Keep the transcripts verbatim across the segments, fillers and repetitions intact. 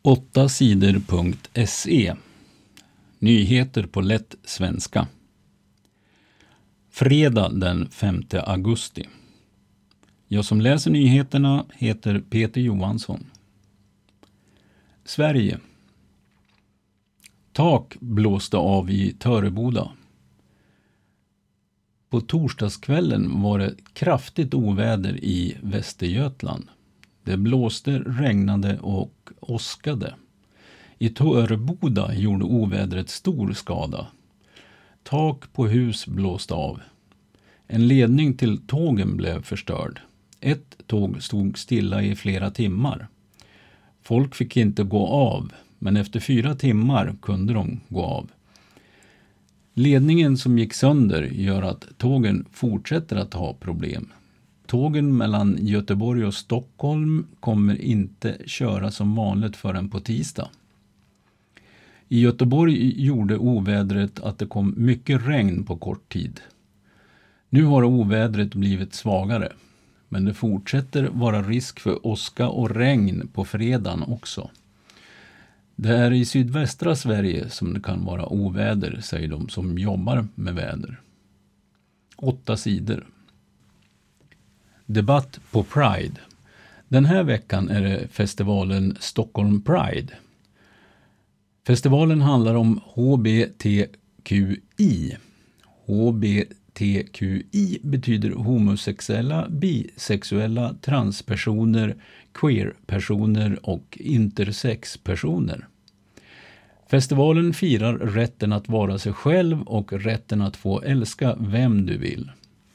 åtta sidor punkt se. Nyheter på lätt svenska. Fredag den femte augusti. Jag som läser nyheterna heter Peter Johansson. Sverige. Tak blåste av i Töreboda. På torsdagskvällen var det kraftigt oväder i Västergötland. Det blåste, regnade och åskade. I Töreboda gjorde ovädret stor skada. Tak på hus blåste av. En ledning till tågen blev förstörd. Ett tåg stod stilla i flera timmar. Folk fick inte gå av, men efter fyra timmar kunde de gå av. Ledningen som gick sönder gör att tågen fortsätter att ha problem. Tågen mellan Göteborg och Stockholm kommer inte köra som vanligt förrän på tisdag. I Göteborg gjorde ovädret att det kom mycket regn på kort tid. Nu har ovädret blivit svagare, men det fortsätter vara risk för åska och regn på fredagen också. Det är i sydvästra Sverige som det kan vara oväder, säger de som jobbar med väder. Åtta sidor. Debatt på Pride. Den här veckan är det festivalen Stockholm Pride. Festivalen handlar om H B T Q I. H B T Q I betyder homosexuella, bisexuella, transpersoner, queerpersoner och intersexpersoner. Festivalen firar rätten att vara sig själv och rätten att få älska vem du vill.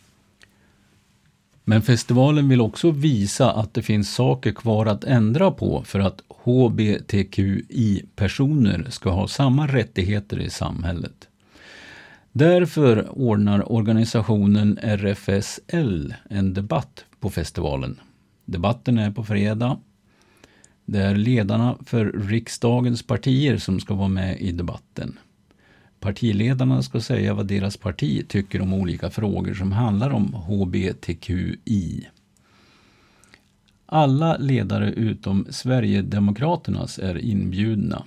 Men festivalen vill också visa att det finns saker kvar att ändra på för att H B T Q I-personer ska ha samma rättigheter i samhället. Därför ordnar organisationen R F S L en debatt på festivalen. Debatten är på fredag. Det är ledarna för riksdagens partier som ska vara med i debatten. Partiledarna ska säga vad deras parti tycker om olika frågor som handlar om H B T Q I. Alla ledare utom Sverigedemokraternas är inbjudna.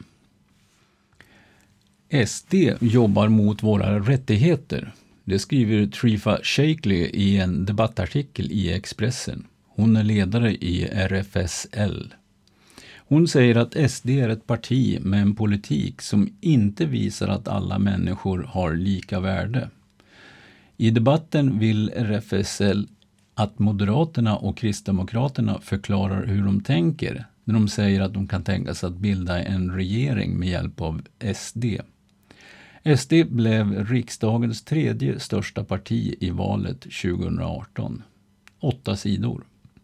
S D jobbar mot våra rättigheter. Det skriver Trifa Shakely i en debattartikel i Expressen. Hon är ledare i R F S L. Hon säger att S D är ett parti med en politik som inte visar att alla människor har lika värde. I debatten vill R F S L att Moderaterna och Kristdemokraterna förklarar hur de tänker när de säger att de kan tänka sig att bilda en regering med hjälp av S D. S D blev riksdagens tredje största parti i valet tjugohundraarton. Åtta sidor.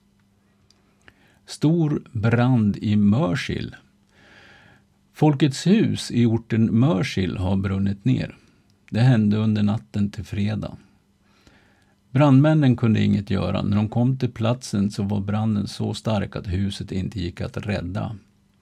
Stor brand i Mörsil. Folkets hus i orten Mörsil har brunnit ner. Det hände under natten till fredag. Brandmännen kunde inget göra. När de kom till platsen så var branden så stark att huset inte gick att rädda.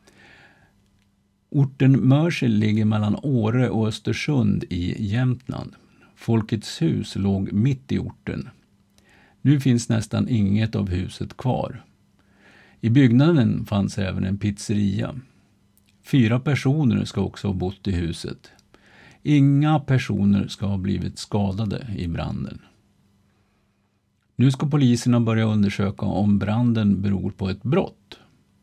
Orten Mörsil ligger mellan Åre och Östersund i Jämtland. Folkets hus låg mitt i orten. Nu finns nästan inget av huset kvar. I byggnaden fanns även en pizzeria. Fyra personer ska också ha bott i huset. Inga personer ska ha blivit skadade i branden. Nu ska poliserna börja undersöka om branden beror på ett brott.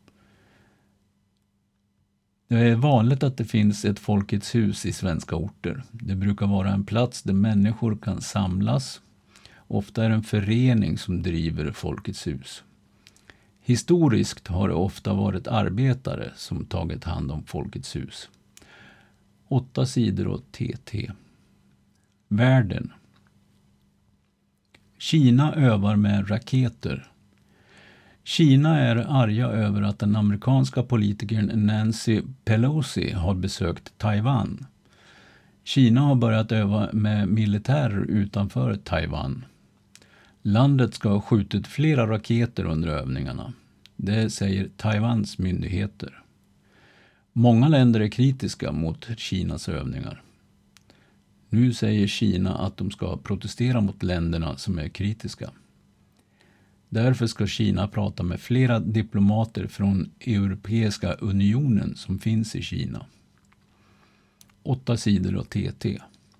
Det är vanligt att det finns ett Folkets hus i svenska orter. Det brukar vara en plats där människor kan samlas. Ofta är det en förening som driver Folkets hus. Historiskt har det ofta varit arbetare som tagit hand om Folkets hus. Åtta sidor åt T T. Världen. Kina övar med raketer. Kina är arga över att den amerikanska politikern Nancy Pelosi har besökt Taiwan. Kina har börjat öva med militärer utanför Taiwan. Landet ska ha skjutit flera raketer under övningarna. Det säger Taiwans myndigheter. Många länder är kritiska mot Kinas övningar. Nu säger Kina att de ska protestera mot länderna som är kritiska. Därför ska Kina prata med flera diplomater från Europeiska unionen som finns i Kina. Åtta sidor av T T.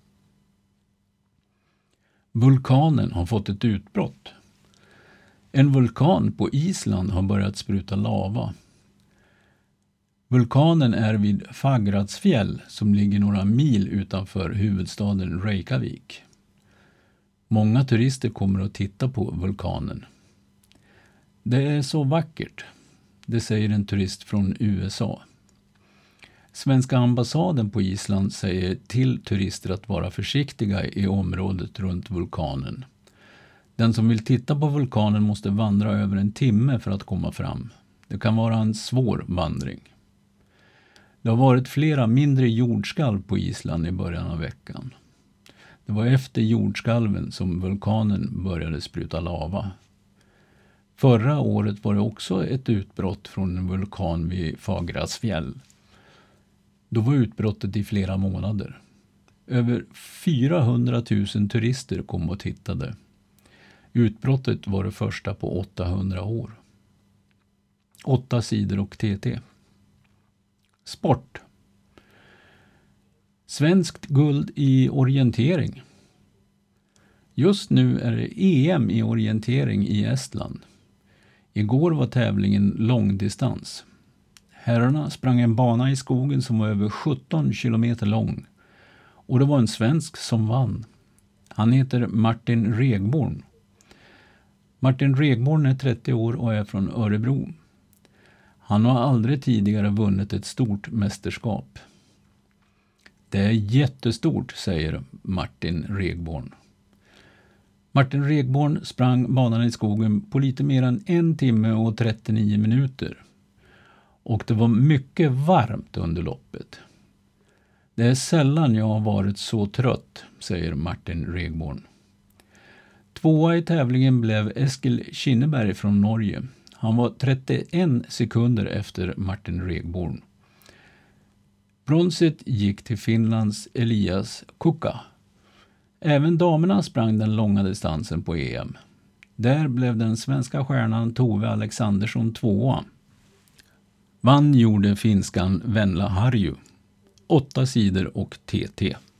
Vulkanen har fått ett utbrott. En vulkan på Island har börjat spruta lava. Vulkanen är vid Fagradsfjäll som ligger några mil utanför huvudstaden Reykjavik. Många turister kommer att titta på vulkanen. Det är så vackert, det säger en turist från U S A. Svenska ambassaden på Island säger till turister att vara försiktiga i området runt vulkanen. Den som vill titta på vulkanen måste vandra över en timme för att komma fram. Det kan vara en svår vandring. Det har varit flera mindre jordskalv på Island i början av veckan. Det var efter jordskalven som vulkanen började spruta lava. Förra året var det också ett utbrott från en vulkan vid Fagradsfjäll. Då var utbrottet i flera månader. Över fyrahundratusen turister kom och tittade. Utbrottet var det första på åttahundra år. Åtta sidor och T T. Sport. Svenskt guld i orientering. Just nu är det E M i orientering i Estland. Igår var tävlingen långdistans. Herrarna sprang en bana i skogen som var över sjutton kilometer lång. Och det var en svensk som vann. Han heter Martin Regborn. Martin Regborn är trettio år och är från Örebro. Han har aldrig tidigare vunnit ett stort mästerskap. Det är jättestort, säger Martin Regborn. Martin Regborn sprang banan i skogen på lite mer än en timme och trettionio minuter. Och det var mycket varmt under loppet. Det är sällan jag har varit så trött, säger Martin Regborn. Tvåa i tävlingen blev Eskil Kinneberg från Norge. Han var trettioen sekunder efter Martin Regborn. Bronset gick till Finlands Elias Kukka. Även damerna sprang den långa distansen på E M. Där blev den svenska stjärnan Tove Alexandersson tvåa. Vann gjorde finskan Venla Harju. Åtta sidor och T T.